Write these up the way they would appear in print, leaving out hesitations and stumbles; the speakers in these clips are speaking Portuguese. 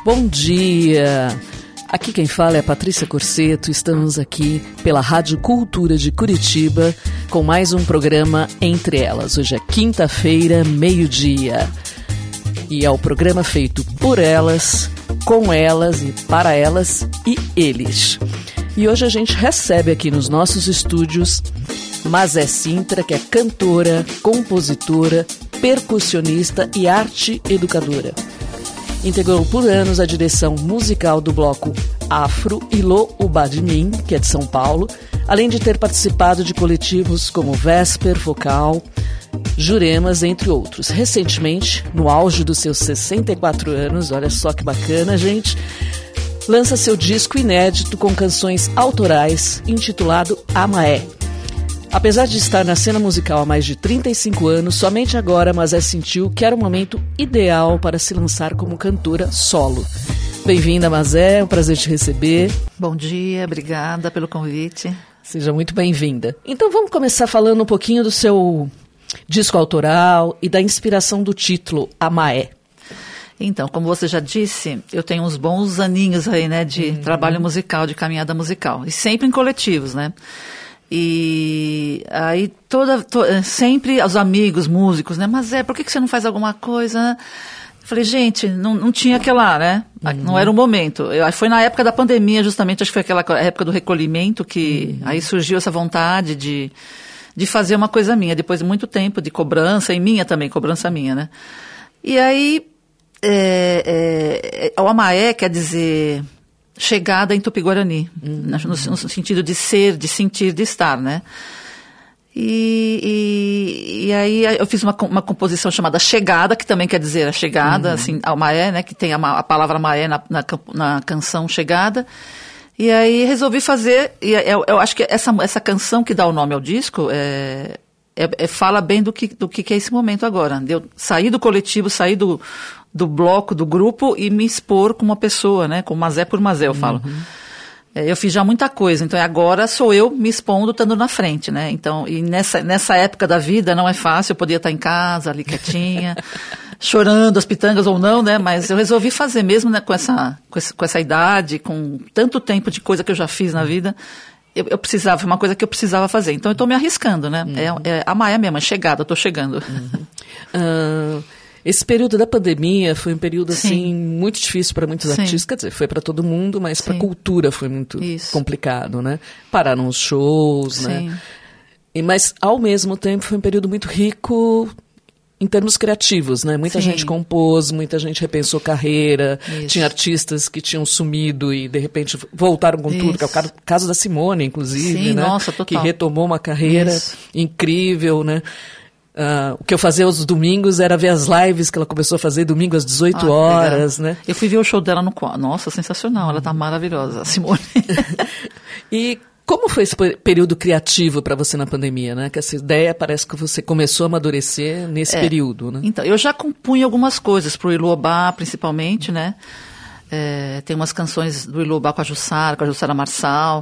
Bom dia! Aqui quem fala é a Patrícia Corseto. Estamos aqui pela Rádio Cultura de Curitiba com mais um programa Entre Elas. Hoje é quinta-feira, meio-dia. E é o programa feito por elas, com elas e para elas e eles. E hoje a gente recebe aqui nos nossos estúdios Mazé Sintra, que é cantora, compositora, percussionista e arte educadora. Integrou por anos a direção musical do bloco Afro Ilô Ubá de Mim, que é de São Paulo, além de ter participado de coletivos como Vesper, Vocal, Juremas, entre outros. Recentemente, no auge dos seus 64 anos, olha só que bacana, gente, lança seu disco inédito com canções autorais, intitulado Amaé. Apesar de estar na cena musical há mais de 35 anos, somente agora Mazé sentiu que era o momento ideal para se lançar como cantora solo. Bem-vinda, Mazé, é um prazer te receber. Bom dia, obrigada pelo convite. Seja muito bem-vinda. Então vamos começar falando um pouquinho do seu disco autoral e da inspiração do título, Amaé. Então, como você já disse, eu tenho uns bons aninhos aí, né, de trabalho musical, de caminhada musical. E sempre em coletivos, né? E aí sempre os amigos, músicos, né? Mas por que você não faz alguma coisa? Eu falei, gente, não tinha aquela, né? Não era o momento. Foi na época da pandemia, justamente, acho que foi aquela época do recolhimento que aí surgiu essa vontade de fazer uma coisa minha, depois de muito tempo de cobrança, e minha também, cobrança minha, né? E aí, o Amaé quer dizer chegada em Tupi-Guarani, no sentido de ser, de sentir, de estar, né? E aí eu fiz uma composição chamada Chegada, que também quer dizer a chegada, assim, ao Maé, né? Que tem a palavra Maé na canção Chegada. E aí resolvi fazer, e eu acho que essa canção que dá o nome ao disco fala bem do que é esse momento agora. De eu sair do coletivo, sair do bloco, do grupo e me expor com uma pessoa, né? Com Mazé por Mazé, eu falo. Eu fiz já muita coisa, então agora sou eu me expondo, estando na frente, né? Então, e nessa época da vida não é fácil, eu podia estar em casa, ali quietinha, chorando as pitangas ou não, né? Mas eu resolvi fazer mesmo, né? Com essa idade, com tanto tempo de coisa que eu já fiz na vida, eu precisava, foi uma coisa que eu precisava fazer. Então eu estou me arriscando, né? A Maia mesmo, chegada, eu estou chegando. Esse período da pandemia foi um período, assim, muito difícil para muitos artistas. Quer dizer, foi para todo mundo, mas para a cultura foi muito complicado, né? Pararam os shows, né? Mas, ao mesmo tempo, foi um período muito rico em termos criativos, né? Muita gente compôs, muita gente repensou carreira. Tinha artistas que tinham sumido e, de repente, voltaram com tudo. Que é o caso da Simone, inclusive, né? Nossa, total. Que retomou uma carreira incrível, né? O que eu fazia aos domingos era ver as lives que ela começou a fazer domingo às 18 horas, né? Eu fui ver o show dela no quadro. Nossa, sensacional, ela tá maravilhosa, a Simone. E como foi esse período criativo para você na pandemia, né? Que essa ideia parece que você começou a amadurecer nesse período, né? Então, eu já compunha algumas coisas pro Ilô Ubá, principalmente, né? Tem umas canções do Ilô Ubá com a Jussara Marçal.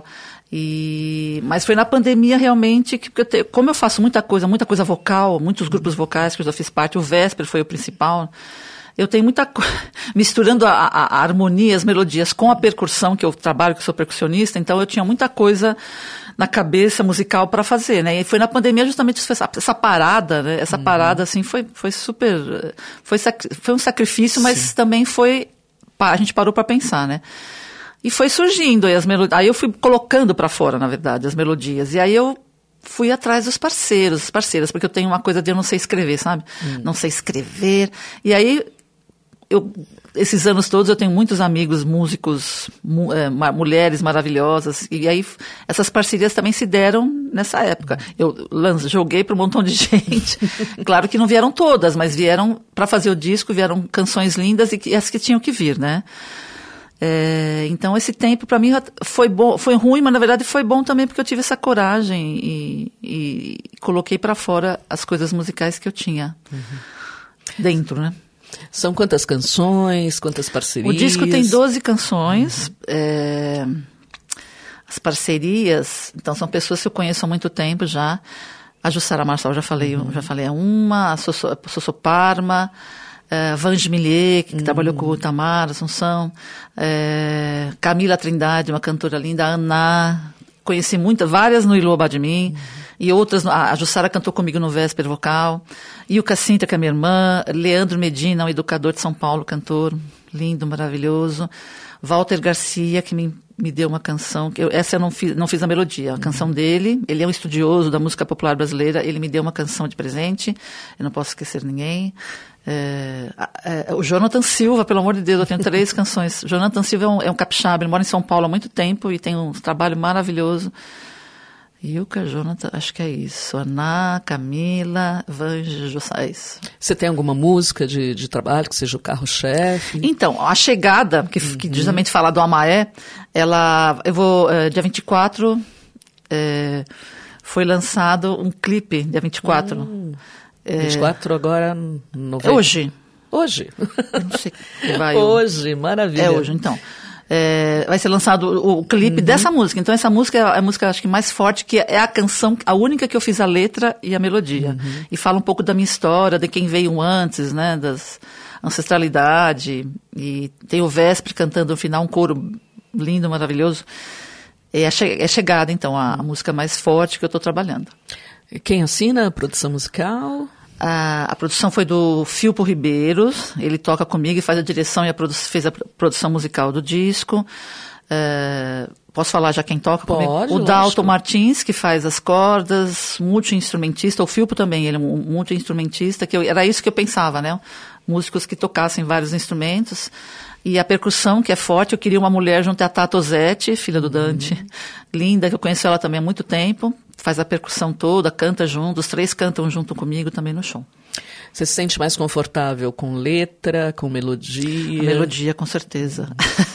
Mas foi na pandemia realmente que, como eu faço muita coisa vocal, muitos grupos vocais que eu já fiz parte, o Vesper foi o principal, eu tenho muita coisa, misturando a harmonia, as melodias com a percussão, que eu trabalho, que eu sou percussionista, então eu tinha muita coisa na cabeça musical para fazer, né? E foi na pandemia justamente essa parada, né? Essa parada, assim, foi super, foi um sacrifício, mas também a gente parou para pensar, né? E foi surgindo, aí eu fui colocando para fora, na verdade, as melodias. E aí eu fui atrás dos parceiras, porque eu tenho uma coisa de eu não sei escrever, sabe? Não sei escrever. E aí, esses anos todos, eu tenho muitos amigos, músicos, mulheres maravilhosas. E aí, essas parcerias também se deram nessa época. Eu joguei para um montão de gente. Claro que não vieram todas, mas vieram para fazer o disco, vieram canções lindas e as que tinham que vir, né? Então esse tempo para mim foi bom, foi ruim, mas na verdade foi bom também porque eu tive essa coragem e coloquei para fora as coisas musicais que eu tinha dentro, né? São quantas canções, quantas parcerias? O disco tem 12 canções. As parcerias, então são pessoas que eu conheço há muito tempo já. A Jussara Marçal, já falei uma, a Sosso Parma, Vange Millier, que trabalhou com o Itamar, Assunção, Camila Trindade, uma cantora linda, Ana, conheci várias no Iluobá de mim, e outras, a Jussara cantou comigo no Vésper Vocal, e o Cacinta, que é minha irmã, Leandro Medina, um educador de São Paulo, cantor lindo, maravilhoso, Walter Garcia, que me deu uma canção, essa eu não fiz a melodia, a canção dele, ele é um estudioso da música popular brasileira, ele me deu uma canção de presente, eu não posso esquecer ninguém. O Jonathan Silva, pelo amor de Deus, eu tenho 3 canções. Jonathan Silva é um capixaba, ele mora em São Paulo há muito tempo e tem um trabalho maravilhoso. Ilka, Jonathan, acho que é isso. Ana, Camila, Vange, Jussais. Você tem alguma música de trabalho que seja o carro-chefe? Então, a chegada, que justamente fala do Amaé, dia 24, foi lançado um clipe, dia 24. 24 agora, novembro. Hoje. Eu não sei que vai. Hoje, maravilha. É hoje, então. Vai ser lançado o clipe dessa música. Então, essa música é a música, acho que mais forte, que é a canção, a única que eu fiz a letra e a melodia. E fala um pouco da minha história, de quem veio antes, né, das ancestralidade. E tem o Vésper cantando no final, um coro lindo, maravilhoso. É chegada, então, a música mais forte que eu estou trabalhando. Quem assina a produção musical? A produção foi do Filpo Ribeiros, ele toca comigo e faz a direção e fez a produção musical do disco. Posso falar já quem toca comigo? O Dalton Martins, que faz as cordas, multi-instrumentista. O Filpo também, ele é um multi-instrumentista, era isso que eu pensava, né? Músicos que tocassem vários instrumentos. E a percussão, que é forte, eu queria uma mulher junto à Tato Zetti, filha do Dante, linda, que eu conheço ela também há muito tempo. Faz a percussão toda, canta junto, os 3 cantam junto comigo também no show. Você se sente mais confortável com letra, com melodia? A melodia, com certeza.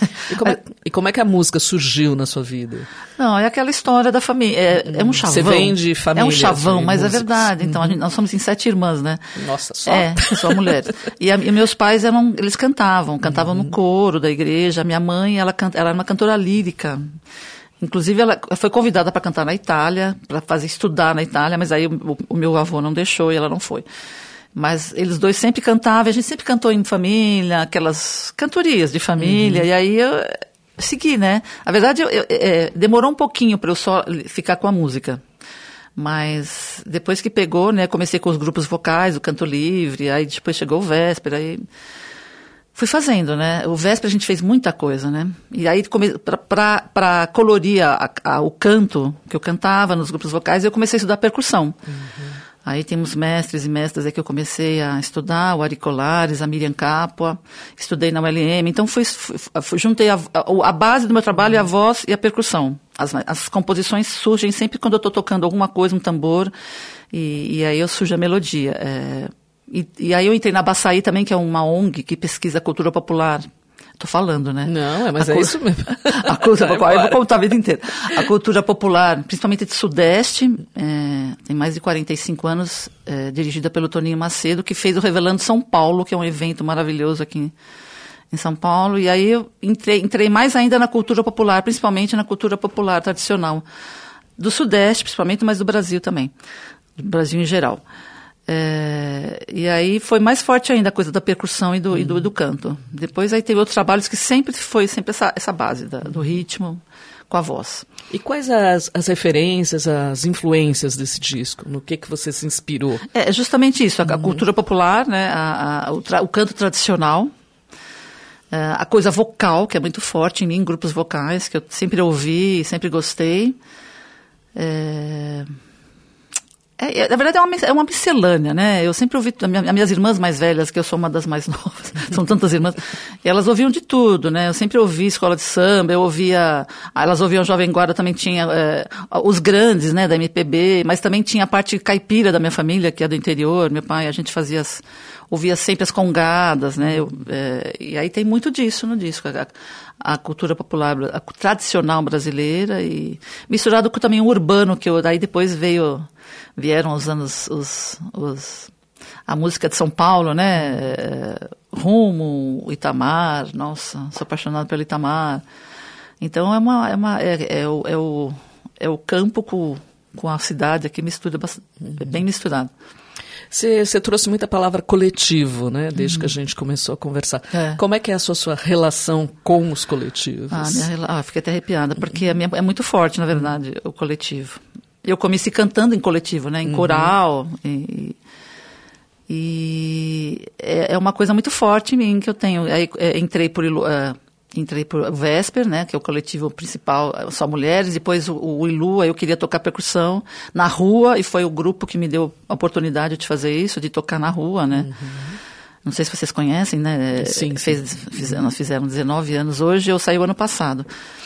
E como é que a música surgiu na sua vida? Não, é aquela história da família, é um chavão. Você vem de família. É um chavão, mas músicos. É verdade. Então, nós somos em 7 irmãs, né? Nossa, só? Só mulheres. E meus pais, eles cantavam no coro da igreja. A minha mãe, ela era uma cantora lírica. Inclusive, ela foi convidada para cantar na Itália, para estudar na Itália, mas aí o meu avô não deixou e ela não foi. Mas eles dois sempre cantavam, a gente sempre cantou em família, aquelas cantorias de família, e aí eu segui, né? A verdade, demorou um pouquinho para eu só ficar com a música. Mas depois que pegou, né, comecei com os grupos vocais, o canto livre, aí depois chegou o Véspera, aí fui fazendo, né? O Véspera a gente fez muita coisa, né? E aí, para colorir o canto que eu cantava nos grupos vocais, eu comecei a estudar percussão. Aí temos mestres e mestras aí que eu comecei a estudar, o Ari Colares, a Miriam Capua, estudei na ULM. Então, juntei a base do meu trabalho é a voz e a percussão. As composições surgem sempre quando eu estou tocando alguma coisa, um tambor, e aí surge a melodia. E aí eu entrei na Baçaí também, que é uma ONG que pesquisa a cultura popular. Estou falando, né? Não, mas é isso mesmo. A cultura popular, eu vou contar a vida inteira. A cultura popular, principalmente de Sudeste, tem mais de 45 anos, dirigida pelo Toninho Macedo, que fez o Revelando São Paulo, que é um evento maravilhoso aqui em São Paulo. E aí eu entrei mais ainda na cultura popular, principalmente na cultura popular tradicional. Do Sudeste, principalmente, mas do Brasil também. Do Brasil em geral. E aí foi mais forte ainda a coisa da percussão e do canto. Depois aí teve outros trabalhos que sempre foi essa base do ritmo com a voz. E quais as referências, as influências desse disco? No que você se inspirou? É justamente isso, a cultura popular, né, o canto tradicional, a coisa vocal, que é muito forte em mim, grupos vocais, que eu sempre ouvi, sempre gostei. Na verdade é uma miscelânea, né? Eu sempre ouvi, as minhas irmãs mais velhas, que eu sou uma das mais novas, são tantas irmãs, elas ouviam de tudo, né? Eu sempre ouvi escola de samba, elas ouviam Jovem Guarda, também tinha os grandes, né, da MPB, mas também tinha a parte caipira da minha família, que é do interior, meu pai, a gente ouvia sempre as congadas, né? E aí tem muito disso no disco, a cultura popular, a tradicional brasileira, e misturado com também o urbano, que daí depois vieram os anos, a música de São Paulo, né? Rumo, Itamar, nossa, sou apaixonado pelo Itamar. Então é o campo com a cidade aqui, bem misturado. Você trouxe muita palavra coletivo, né? Desde que a gente começou a conversar. Como é que é a sua relação com os coletivos? Fiquei até arrepiada, porque é muito forte, na verdade, o coletivo. Eu comecei cantando em coletivo, né? Em coral. E é uma coisa muito forte em mim que eu tenho. Aí entrei por Vesper, né, que é o coletivo principal, só mulheres. Depois o Ilu, aí eu queria tocar percussão na rua, e foi o grupo que me deu a oportunidade de fazer isso, de tocar na rua, né. Não sei se vocês conhecem, né. Sim. Nós fizemos 19 anos hoje, eu saí o ano passado.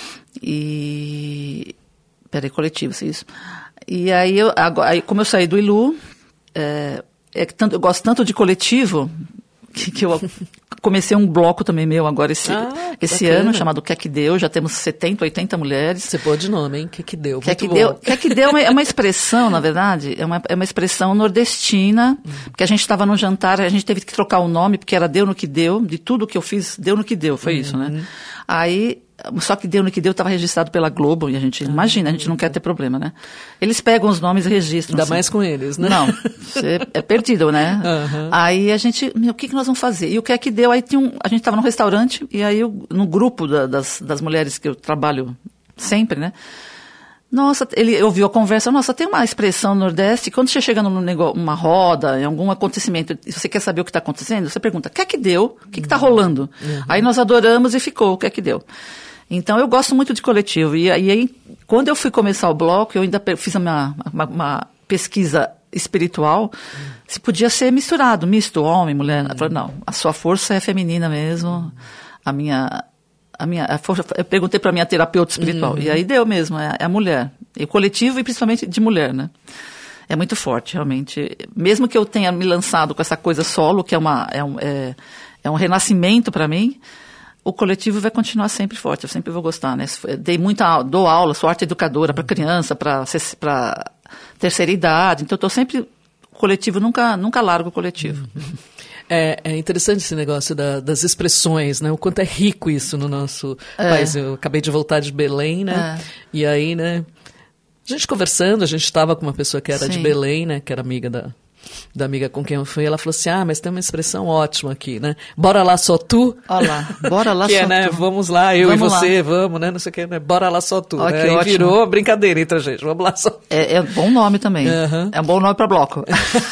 Coletivo, isso. E aí, como eu saí do Ilu, eu gosto tanto de coletivo que eu comecei um bloco também meu agora esse ano, chamado Que é que Deu. Já temos 70, 80 mulheres. Você pôs de nome, hein? Que é que Deu. Que é que Deu é uma expressão, na verdade, é uma expressão nordestina, porque a gente estava num jantar, a gente teve que trocar o nome, porque era Deu no que Deu, de tudo que eu fiz, Deu no que Deu, foi isso, né? Aí, só que Deu no que Deu estava registrado pela Globo, e a gente, imagina, a gente não quer ter problema, né? Eles pegam os nomes e registram. Ainda mais com eles, né? Não, você é perdido, né? Aí a gente, o que nós vamos fazer? E o que é que deu? Aí a gente estava num restaurante, e aí no grupo das mulheres que eu trabalho sempre, né? Nossa, ele ouviu a conversa, tem uma expressão no Nordeste, quando você chega numa roda, em algum acontecimento, e você quer saber o que está acontecendo, você pergunta, o que é que deu? O que está rolando? Aí nós adoramos e ficou, o que é que deu? Então, eu gosto muito de coletivo. E aí, quando eu fui começar o bloco, eu ainda fiz uma pesquisa espiritual, se podia ser misto, homem, mulher. Eu falei, não, a sua força é feminina mesmo, a força, eu perguntei para a minha terapeuta espiritual, e aí deu mesmo, é a mulher. E o coletivo, e principalmente de mulher, né? É muito forte, realmente. Mesmo que eu tenha me lançado com essa coisa solo, que é um renascimento para mim, o coletivo vai continuar sempre forte, eu sempre vou gostar, né? Dou aula, sou arte educadora para criança, para terceira idade, então eu estou sempre, o coletivo, nunca largo o coletivo. É interessante esse negócio das expressões, né? O quanto é rico isso no nosso país. Eu acabei de voltar de Belém, né? E aí, né? A gente conversando, a gente estava com uma pessoa que era de Belém, né? Que era amiga da amiga com quem eu fui, ela falou assim, mas tem uma expressão ótima aqui, né? Bora lá só tu. Olha lá, bora lá que só é, né? tu. Vamos lá, eu e você, vamos, né? Não sei o que, né? Bora lá só tu. Olha, né? que E ótimo. virou brincadeira entre a gente, vamos lá só tu. É bom nome também, é um bom nome para bloco.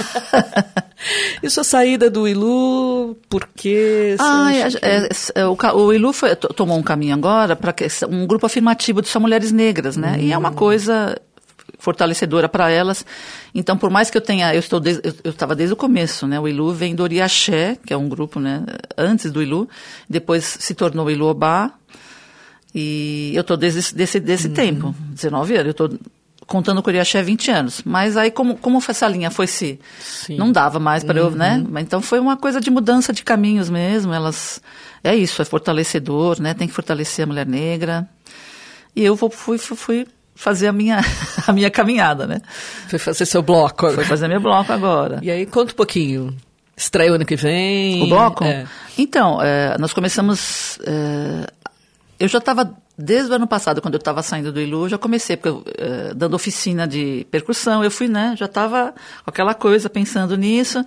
E sua saída do Ilu, por quê? O Ilu tomou um caminho agora para um grupo afirmativo de só mulheres negras, né? E é uma coisa fortalecedora para elas. Então, por mais que eu estava desde o começo, né? O Ilu vem do Oriaxé, que é um grupo, né? Antes do Ilu, depois se tornou o Iluobá, e eu estou desde desse tempo, 19 anos, eu estou contando com o Oriaxé 20 anos, mas aí como essa linha foi não dava mais para eu, né? Então foi uma coisa de mudança de caminhos mesmo, é isso, é fortalecedor, né? Tem que fortalecer a mulher negra, e eu fui fazer a minha caminhada, né? Foi fazer seu bloco agora. Foi fazer meu bloco agora. E aí, conta um pouquinho. Estreia o ano que vem? O bloco? Então, nós começamos... eu já estava, desde o ano passado, quando eu estava saindo do Ilu, eu já comecei, porque dando oficina de percussão, eu fui, né? Já estava com aquela coisa, pensando nisso.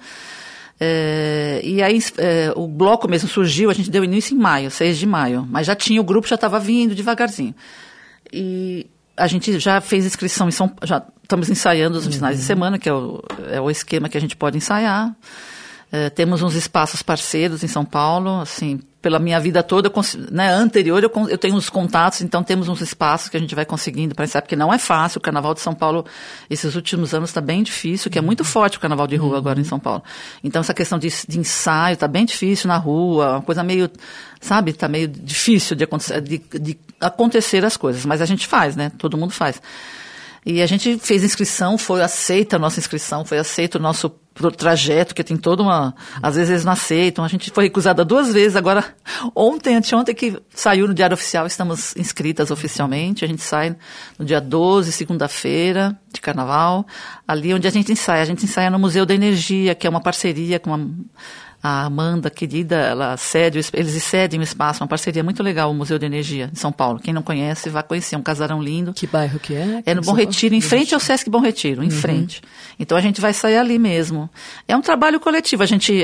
E aí o bloco mesmo surgiu, a gente deu início em maio, 6 de maio. Mas já tinha, o grupo já estava vindo devagarzinho. E a gente já fez inscrição já estamos ensaiando os finais de semana, que é o esquema que a gente pode ensaiar. Temos uns espaços parceiros em São Paulo, assim, pela minha vida toda, né, anterior eu tenho uns contatos, então temos uns espaços que a gente vai conseguindo para ensaiar, porque não é fácil. O Carnaval de São Paulo, esses últimos anos, está bem difícil, que é muito forte o Carnaval de rua agora em São Paulo. Então essa questão de ensaio está bem difícil na rua, uma coisa meio, sabe, está meio difícil de acontecer as coisas, mas a gente faz, né, todo mundo faz. E a gente fez inscrição, foi aceita a nossa inscrição, foi aceito o nosso trajeto, que tem toda às vezes eles não aceitam, a gente foi recusada 2 vezes, agora anteontem que saiu no Diário Oficial, estamos inscritas oficialmente, a gente sai no dia 12, segunda-feira de Carnaval, ali onde a gente ensaia no Museu da Energia, que é uma parceria com A Amanda, querida, eles cedem o espaço, uma parceria muito legal, o Museu de Energia, em São Paulo. Quem não conhece, vai conhecer, um casarão lindo. Que bairro que é? É no Bom Retiro, em frente ao Sesc Bom Retiro, em frente. Então a gente vai sair ali mesmo. É um trabalho coletivo,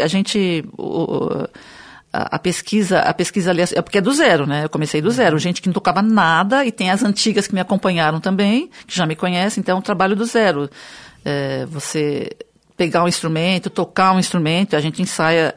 a pesquisa ali, é porque é do zero, né? Eu comecei do zero, gente que não tocava nada, e tem as antigas que me acompanharam também, que já me conhecem, então é um trabalho do zero. Você pegar um instrumento, tocar um instrumento, a gente ensaia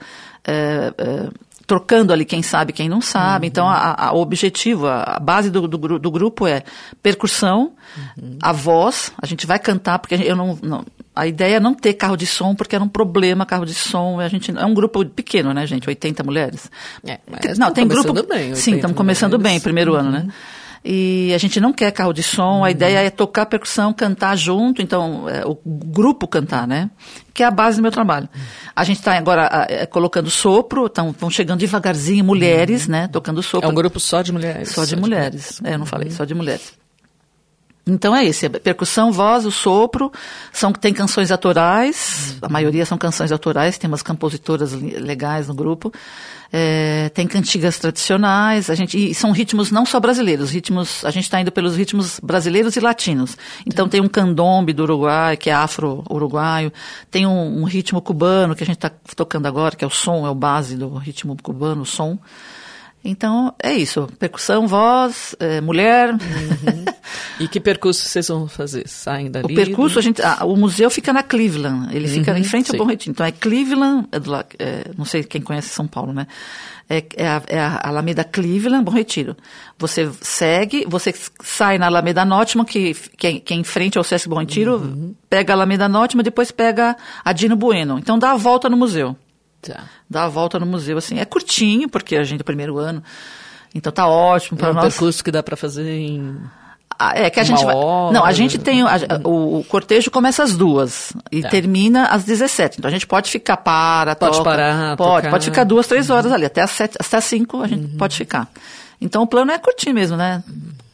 trocando ali quem sabe, quem não sabe. Então, o objetivo, a base do grupo é percussão, a voz, a gente vai cantar, porque a ideia é não ter carro de som, porque era um problema carro de som. É um grupo pequeno, né, gente? 80 mulheres. Não, tem grupo. Bem, sim, estamos começando bem, primeiro ano, né? E a gente não quer carro de som, a ideia é tocar percussão, cantar junto, então, o grupo cantar, né? Que é a base do meu trabalho. A gente está agora colocando sopro, vão chegando devagarzinho mulheres, né? Tocando sopro. É um grupo só de mulheres? Só de mulheres. Eu não falei, só de mulheres. Então é isso, percussão, voz, o sopro, tem canções autorais, a maioria são canções autorais, tem umas compositoras legais no grupo, tem cantigas tradicionais, e são ritmos não só brasileiros, a gente está indo pelos ritmos brasileiros e latinos. Então tem um candombe do Uruguai, que é afro-uruguaio, tem um ritmo cubano que a gente está tocando agora, que é o som, é o base do ritmo cubano, o som. Então, é isso. Percussão, voz, mulher. E que percurso vocês vão fazer? Saem dali? O percurso, o museu fica na Cleveland. Ele fica em frente ao Bom Retiro. Então, é Cleveland, não sei quem conhece São Paulo, né? É a Alameda Cleveland, Bom Retiro. Você segue, você sai na Alameda Nótima, que é em frente ao Sesc Bom Retiro, pega a Alameda Nótima, depois pega a Dino Bueno. Então, dá a volta no museu. Dá a volta no museu, assim, é curtinho, porque a gente é o primeiro ano, então tá ótimo para nós. É um percurso que dá para fazer em que a gente hora. Não, a gente tem, o cortejo começa às 2h e termina às 17h, então a gente pode ficar pode parar, pode ficar 2, 3 horas ali, até às 5 a gente pode ficar. Então o plano é curtinho mesmo, né?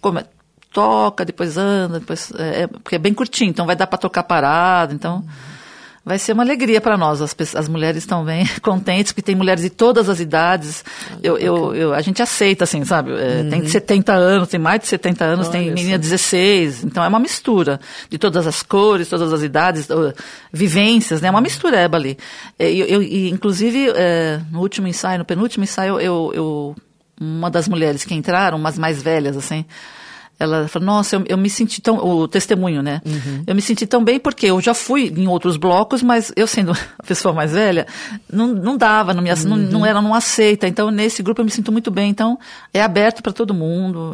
Toca, depois anda, porque é bem curtinho, então vai dar para tocar parado, então... Vai ser uma alegria para nós, as mulheres estão bem contentes, porque tem mulheres de todas as idades, a gente aceita, assim, sabe, tem 70 anos, tem mais de 70 anos, tem menina de 16, então é uma mistura de todas as cores, todas as idades, vivências, né, é uma mistureba ali. Inclusive, no penúltimo ensaio, uma das mulheres que entraram, umas mais velhas, assim, ela falou, nossa, eu me senti o testemunho, né? Eu me senti tão bem porque eu já fui em outros blocos, mas eu sendo a pessoa mais velha, não dava, não aceita. Então, nesse grupo eu me sinto muito bem. Então, é aberto para todo mundo.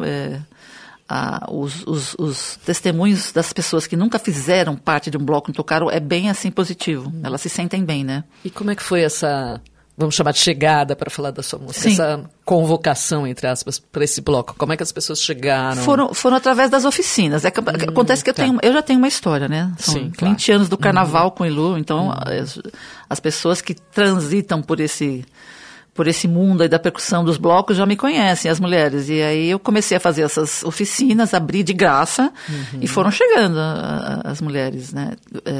Os testemunhos das pessoas que nunca fizeram parte de um bloco, não tocaram, é bem assim positivo. Elas se sentem bem, né? E como é que foi essa... Vamos chamar de chegada para falar da sua música, Sim. Essa convocação, entre aspas, para esse bloco. Como é que as pessoas chegaram? Foram através das oficinas. Acontece que eu já tenho uma história, né? São 20 anos do carnaval com o Ilu, então as pessoas que transitam por esse mundo aí da percussão dos blocos já me conhecem, as mulheres. E aí eu comecei a fazer essas oficinas, abrir de graça, e foram chegando as mulheres, né?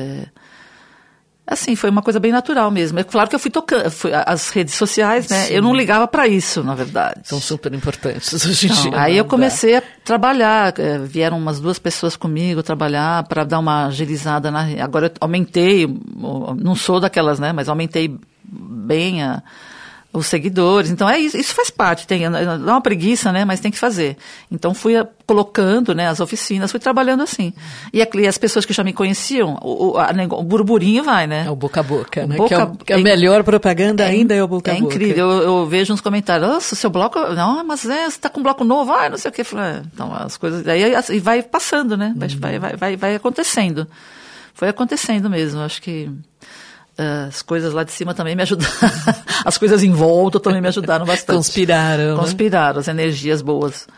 Assim, foi uma coisa bem natural mesmo. É claro que eu fui tocando, as redes sociais, né? Sim. Eu não ligava para isso, na verdade. São super importantes hoje em dia. Aí eu comecei a trabalhar, vieram umas 2 pessoas comigo trabalhar para dar uma agilizada. Agora eu aumentei, não sou daquelas, né? Mas aumentei bem os seguidores. Então, isso faz parte. Dá uma preguiça, né? Mas tem que fazer. Então, fui colocando, né, as oficinas, fui trabalhando assim. E as pessoas que já me conheciam, o burburinho vai, né? É o boca a boca, né? Que a melhor propaganda ainda é o boca a boca. É incrível. Eu vejo uns comentários, nossa, seu bloco... Não, mas você está com um bloco novo, não sei o quê. Então, as coisas... Aí vai passando, né? Vai acontecendo. Foi acontecendo mesmo. Acho que... as coisas lá de cima também me ajudaram. As coisas em volta também me ajudaram bastante. Conspiraram, as energias boas.